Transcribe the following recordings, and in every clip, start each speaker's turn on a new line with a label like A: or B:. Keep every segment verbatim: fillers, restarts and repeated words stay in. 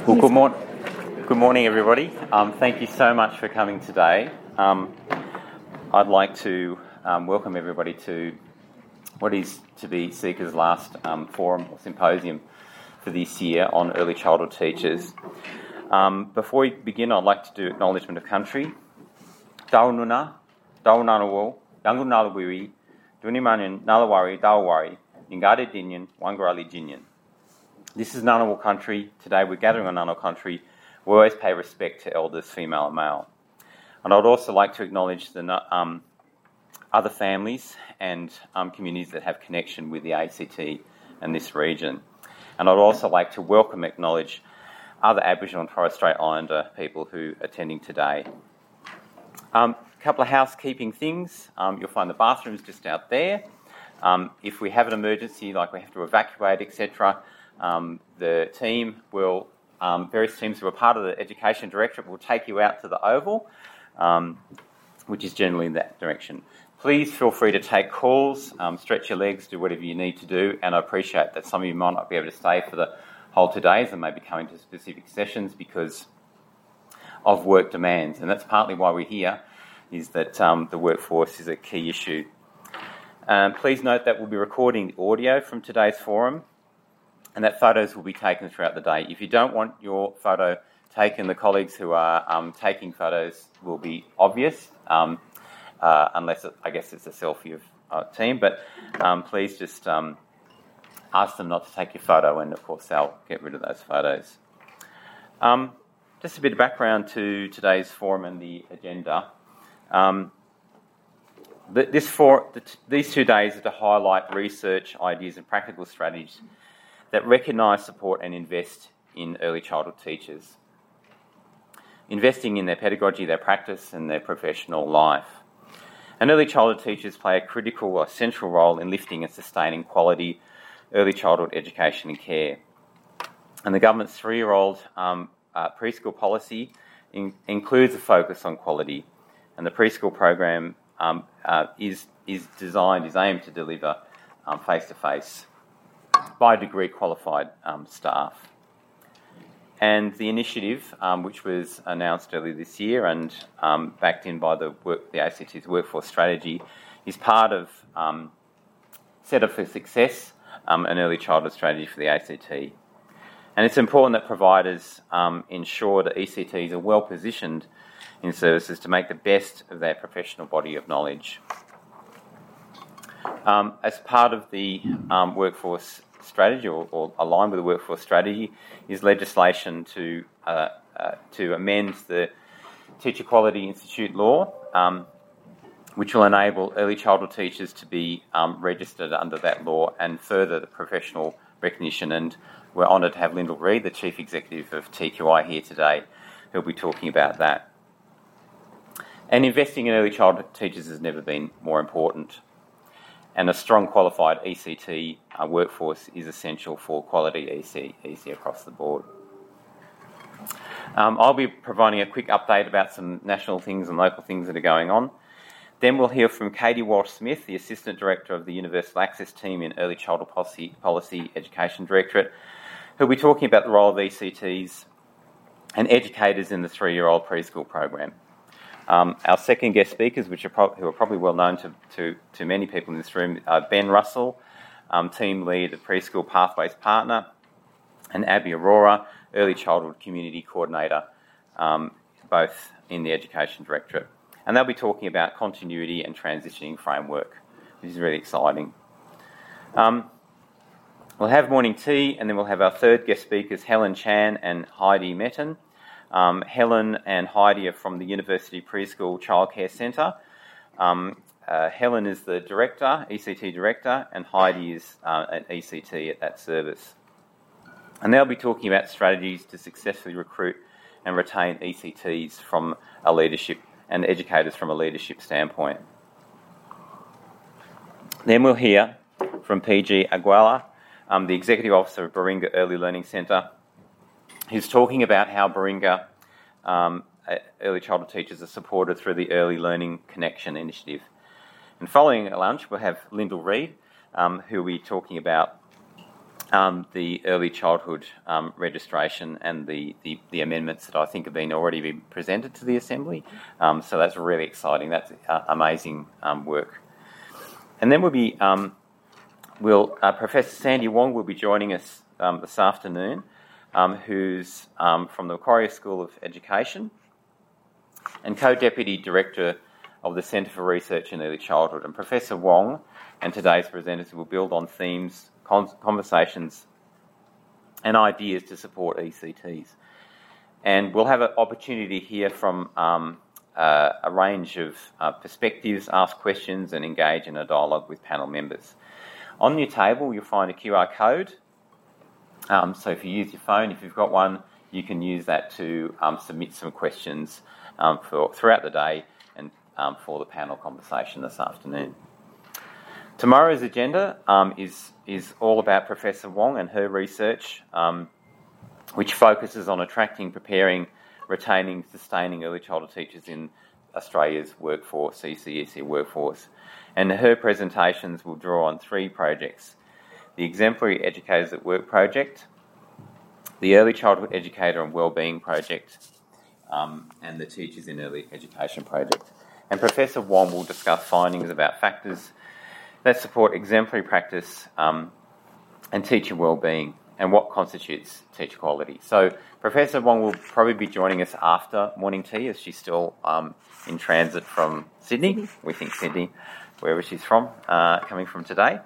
A: Well, good, mor- good morning, everybody. Um, thank you so much for coming today. Um, I'd like to um, welcome everybody to what is to be Seeker's last um, forum or symposium for this year on early childhood teachers. Um, before we begin, I'd like to do acknowledgement of country. Daununa, Daunanawo, Yangunalawiwi, Dunimanin, Nalawari, Dawari, Ngade Dinyan, Wangarali Jinyan. This is Ngunnawal country. Today we're gathering on Ngunnawal country. We always pay respect to elders, female and male. And I'd also like to acknowledge the um, other families and um, communities that have connection with the A C T and this region. And I'd also like to welcome, acknowledge other Aboriginal and Torres Strait Islander people who are attending today. A um, couple of housekeeping things. Um, you'll find the bathrooms just out there. Um, if we have an emergency, like we have to evacuate, et cetera, Um, the team will, um, various teams who are part of the Education Directorate will take you out to the Oval, um, which is generally in that direction. Please feel free to take calls, um, stretch your legs, do whatever you need to do, and I appreciate that some of you might not be able to stay for the whole two days and maybe coming to specific sessions because of work demands, and that's partly why we're here, is that um, the workforce is a key issue. Um, please note that we'll be recording the audio from today's forum, and that photos will be taken throughout the day. If you don't want your photo taken, the colleagues who are um, taking photos will be obvious, um, uh, unless it, I guess it's a selfie of our team, but um, please just um, ask them not to take your photo, and of course they'll get rid of those photos. Um, just a bit of background to today's forum and the agenda. Um, this for, the t- these two days are to highlight research, ideas and practical strategies that recognise, support and invest in early childhood teachers, investing in their pedagogy, their practice and their professional life. And early childhood teachers play a critical or central role in lifting and sustaining quality early childhood education and care. And the government's three-year-old um, uh, preschool policy in, includes a focus on quality, and the preschool program um, uh, is, is designed, is aimed to deliver um, face-to-face by degree qualified um, staff. And the initiative, um, which was announced earlier this year and um, backed in by the, work, the A C T's workforce strategy, is part of um, Set Up for Success, um, an early childhood strategy for the A C T. And it's important that providers um, ensure that E C Ts are well positioned in services to make the best of their professional body of knowledge. Um, as part of the um, workforce strategy, or, or aligned with the workforce strategy, is legislation to uh, uh, to amend the Teacher Quality Institute law, um, which will enable early childhood teachers to be um, registered under that law and further the professional recognition. And we're honoured to have Lyndall Reid, the Chief Executive of T Q I, here today, who'll be talking about that. And investing in early childhood teachers has never been more important. And a strong qualified E C T uh, workforce is essential for quality E C, E C across the board. Um, I'll be providing a quick update about some national things and local things that are going on. Then we'll hear from Katie Walsh-Smith, the Assistant Director of the Universal Access Team in Early Childhood Policy, Policy Education Directorate, who'll be talking about the role of E C Ts and educators in the three-year-old preschool program. Um, our second guest speakers, which are pro- who are probably well known to, to, to many people in this room, are Ben Russell, um, Team Lead at Preschool Pathways Partner, and Abby Aurora, Early Childhood Community Coordinator, um, both in the Education Directorate. And they'll be talking about continuity and transitioning framework, which is really exciting. Um, we'll have morning tea, and then we'll have our third guest speakers, Helen Chan and Heidi Metten. Um, Helen and Heidi are from the University Preschool Childcare Centre. Um, uh, Helen is the director, E C T director, and Heidi is uh, an E C T at that service. And they'll be talking about strategies to successfully recruit and retain E C Ts from a leadership and educators from a leadership standpoint. Then we'll hear from P G Aguala, um, the Executive Officer of Baringa Early Learning Centre, who's talking about how Baringa um, early childhood teachers are supported through the Early Learning Connection initiative. And following a lunch, we'll have Lyndall Reid, um, who will be talking about um, the early childhood um, registration and the, the, the amendments that I think have been already been presented to the Assembly. Um, so that's really exciting. That's uh, amazing um, work. And then we'll be, um, we'll, uh, Professor Sandy Wong will be joining us um, this afternoon, um, who's um, from the Macquarie School of Education and Co-Deputy Director of the Centre for Research in Early Childhood. And Professor Wong and today's presenters will build on themes, conversations and ideas to support E C Ts. And we'll have an opportunity to hear from um, uh, a range of uh, perspectives, ask questions and engage in a dialogue with panel members. On your table you'll find a Q R code. Um, so if you use your phone, if you've got one, you can use that to um, submit some questions um, for throughout the day and um, for the panel conversation this afternoon. Tomorrow's agenda um, is, is all about Professor Wong and her research, um, which focuses on attracting, preparing, retaining, sustaining early childhood teachers in Australia's workforce, E C E C workforce. And her presentations will draw on three projects: the Exemplary Educators at Work project, the Early Childhood Educator and Wellbeing project, um, and the Teachers in Early Education project. And Professor Wong will discuss findings about factors that support exemplary practice um, and teacher wellbeing and what constitutes teacher quality. So Professor Wong will probably be joining us after morning tea, as she's still um, in transit from Sydney. We think Sydney, wherever she's from, uh, coming from today.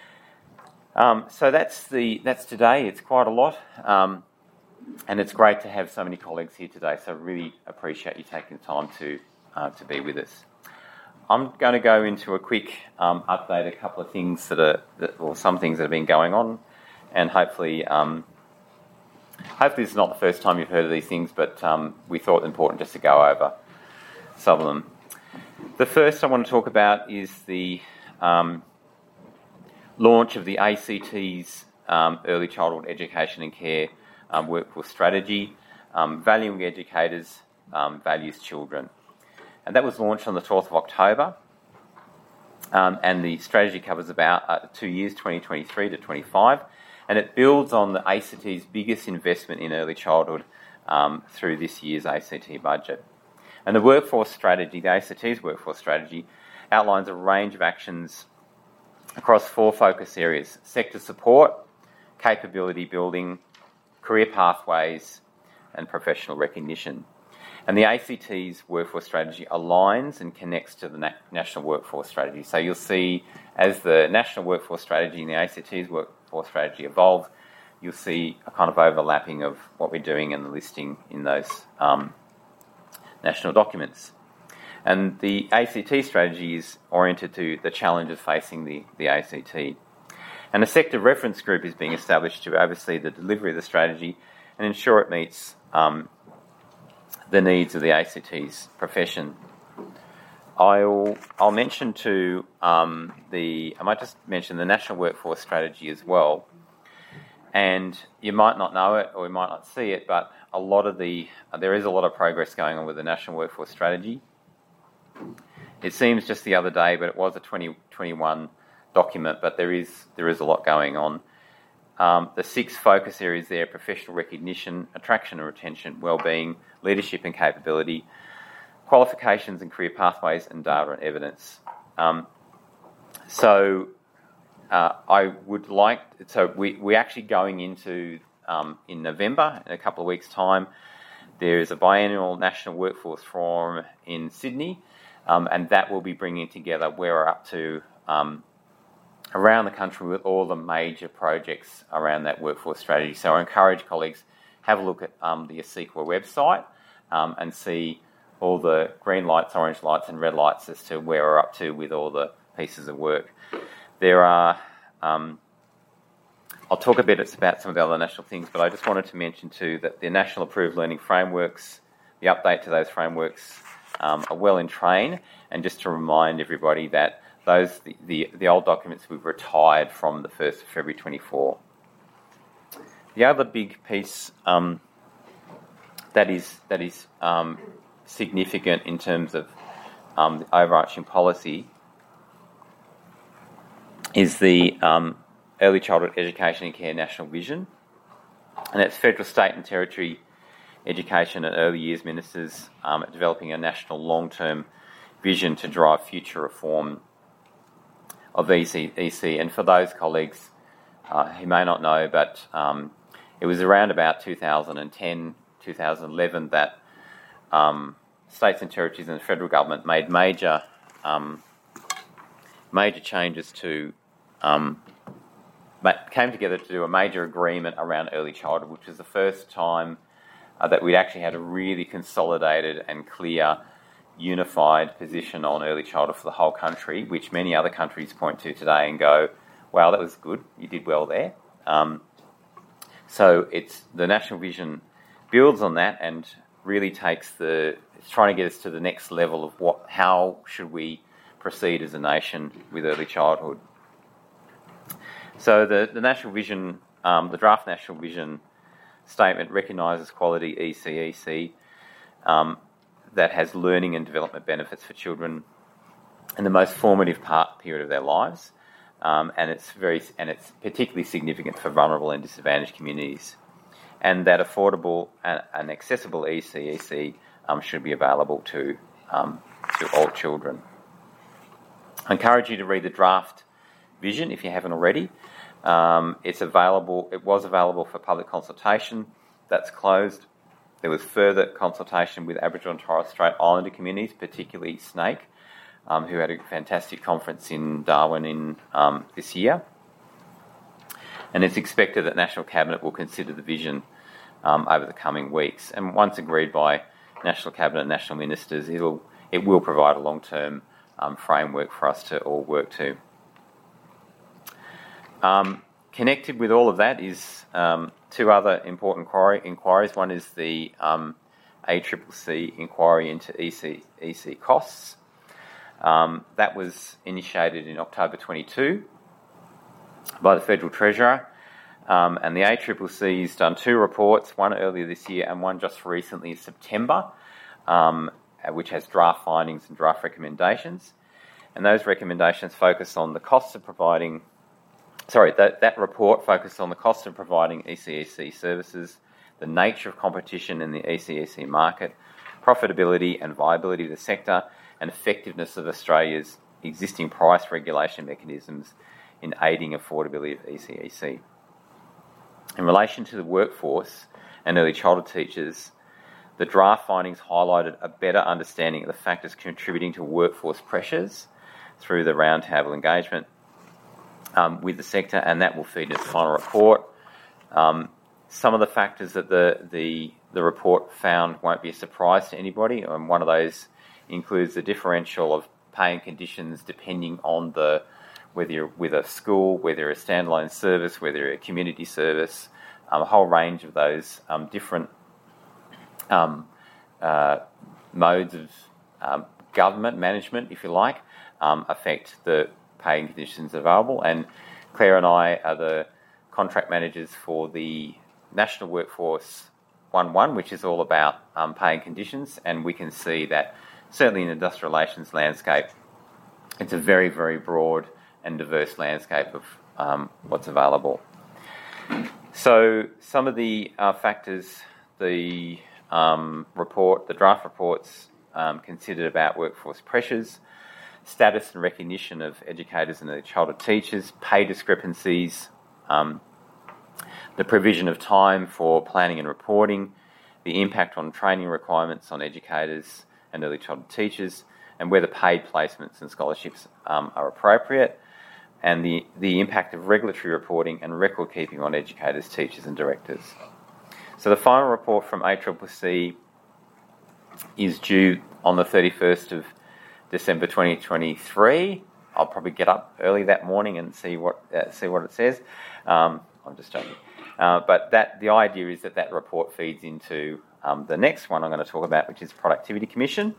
A: Um, so that's the that's today. It's quite a lot, um, and it's great to have so many colleagues here today. So I really appreciate you taking the time to uh, to be with us. I'm going to go into a quick um, update, a couple of things that are, that, or some things that have been going on, and hopefully, um, hopefully this is not the first time you've heard of these things, but um, we thought it important just to go over some of them. The first I want to talk about is the um, launch of the A C T's um, Early Childhood Education and Care um, Workforce Strategy, um, Valuing Educators, um, Values Children. And that was launched on the twelfth of October, um, and the strategy covers about uh, two years, twenty twenty-three to twenty-five, and it builds on the A C T's biggest investment in early childhood um, through this year's A C T budget. And the workforce strategy, the A C T's workforce strategy, outlines a range of actions across four focus areas: sector support, capability building, career pathways, and professional recognition. And the A C T's workforce strategy aligns and connects to the na- national workforce strategy. So you'll see, as the national workforce strategy and the A C T's workforce strategy evolve, you'll see a kind of overlapping of what we're doing and the listing in those um, national documents. And the A C T strategy is oriented to the challenges facing the, the A C T. And a sector reference group is being established to oversee the delivery of the strategy and ensure it meets um, the needs of the A C T's profession. I'll, I'll mention to um, the, I might just mention the National Workforce Strategy as well. And you might not know it or you might not see it, but a lot of the, there is a lot of progress going on with the National Workforce Strategy. It seems just the other day, but it was a twenty twenty-one document, but there is there is a lot going on. Um, the six focus areas there: professional recognition, attraction and retention, wellbeing, leadership and capability, qualifications and career pathways, and data and evidence. Um, so uh, I would like, so we, we're actually going into, um, in November, in a couple of weeks' time, there is a biennial National Workforce Forum in Sydney, um, and that will be bringing together where we're up to um, around the country with all the major projects around that workforce strategy. So I encourage colleagues, have a look at um, the ASEQA website um, and see all the green lights, orange lights and red lights as to where we're up to with all the pieces of work. There are, um, I'll talk a bit about some of the other national things, but I just wanted to mention too that the national approved learning frameworks, the update to those frameworks um, are well in train, and just to remind everybody that those the, the, the old documents we've retired from the first of February twenty-four. The other big piece um, that is that is um, significant in terms of um, the overarching policy is the um, Early Childhood Education and Care National Vision, and it's federal, state and territory education and early years ministers um, are developing a national long-term vision to drive future reform of E C. E C. And for those colleagues uh, who may not know, but um, it was around about two thousand ten, two thousand eleven that um, states and territories and the federal government made major um, major changes to, um, came together to do a major agreement around early childhood, which was the first time uh, that we'd actually had a really consolidated and clear, unified position on early childhood for the whole country, which many other countries point to today and go, wow, that was good, you did well there. Um, so it's the National Vision builds on that and really takes the, it's trying to get us to the next level of what, how should we proceed as a nation with early childhood. So the, the National Vision, um, the draft National Vision statement recognises quality E C E C um, that has learning and development benefits for children in the most formative part period of their lives, um, and it's very and it's particularly significant for vulnerable and disadvantaged communities, and that affordable and, and accessible E C E C um, should be available to um, to all children. I encourage you to read the draft vision if you haven't already. Um, it's available. It was available for public consultation. That's closed. There was further consultation with Aboriginal and Torres Strait Islander communities, particularly Snake, um, who had a fantastic conference in Darwin in um, this year. And it's expected that National Cabinet will consider the vision um, over the coming weeks. And once agreed by National Cabinet and National Ministers, it'll it will provide a long-term um, framework for us to all work to. Um, connected with all of that is um, two other important inquiry, inquiries. One is the um, A C C C inquiry into E C E C costs. Um, that was initiated in October twenty-two by the Federal Treasurer, um, and the A C C C has done two reports, one earlier this year and one just recently in September, um, which has draft findings and draft recommendations. And those recommendations focus on the costs of providing Sorry, that, that report focused on the cost of providing E C E C services, the nature of competition in the E C E C market, profitability and viability of the sector, and effectiveness of Australia's existing price regulation mechanisms in aiding affordability of E C E C. In relation to the workforce and early childhood teachers, the draft findings highlighted a better understanding of the factors contributing to workforce pressures through the roundtable engagement Um, with the sector, and that will feed into the final report. Um, some of the factors that the, the the report found won't be a surprise to anybody, and one of those includes the differential of pay and conditions depending on the whether you're with a school, whether you're a standalone service, whether you're a community service, um, a whole range of those um, different um, uh, modes of um, government management, if you like, um, affect the pay and conditions available. And Claire and I are the contract managers for the National Workforce one one, which is all about um, pay and conditions, and we can see that certainly in the industrial relations landscape, it's a very, very broad and diverse landscape of um, what's available. So some of the uh, factors the um, report, the draft reports um, considered about workforce pressures, status and recognition of educators and early childhood teachers, pay discrepancies, um, the provision of time for planning and reporting, the impact on training requirements on educators and early childhood teachers, and whether paid placements and scholarships um, are appropriate, and the, the impact of regulatory reporting and record keeping on educators, teachers and directors. So the final report from A C C C is due on the thirty-first of December twenty twenty-three. I'll probably get up early that morning and see what uh, see what it says. Um, I'm just joking. Uh, but that the idea is that that report feeds into um, the next one I'm going to talk about, which is Productivity Commission,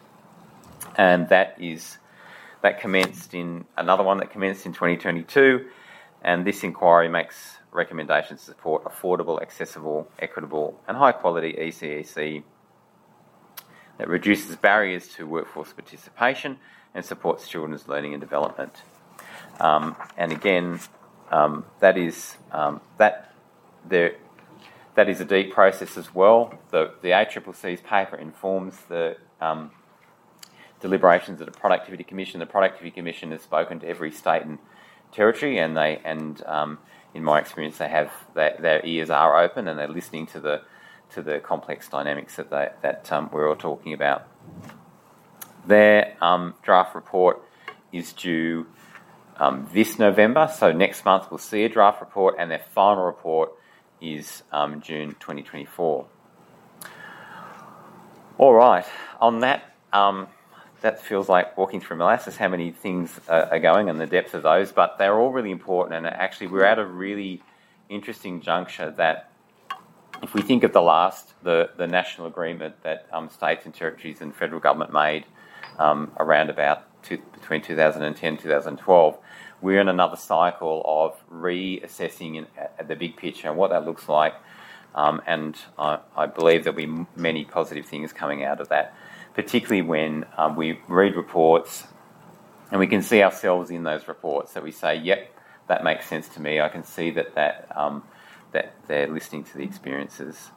A: and that is that commenced in another one that commenced in twenty twenty-two, and this inquiry makes recommendations to support affordable, accessible, equitable, and high quality E C E C that reduces barriers to workforce participation and supports children's learning and development. Um, and again, um, that is um, that there that is a deep process as well. The the A C C C's paper informs the um, deliberations of the Productivity Commission. The Productivity Commission has spoken to every state and territory, and they and um, in my experience, they have their, their ears are open and they're listening to the to the complex dynamics that they, that um, we're all talking about. Their um, draft report is due um, this November, so next month we'll see a draft report, and their final report is um, June twenty twenty-four. All right, on that. Um, That feels like walking through molasses, how many things are going and the depth of those, but they're all really important. And actually, we're at a really interesting juncture that if we think of the last, the, the national agreement that um, states and territories and federal government made um, around about two, between two thousand ten and two thousand twelve, we're in another cycle of reassessing in, at the big picture and what that looks like. Um, and I, I believe there'll be many positive things coming out of that, particularly when um, we read reports and we can see ourselves in those reports, that we say, yep, that makes sense to me. I can see that that, um, that they're listening to the experiences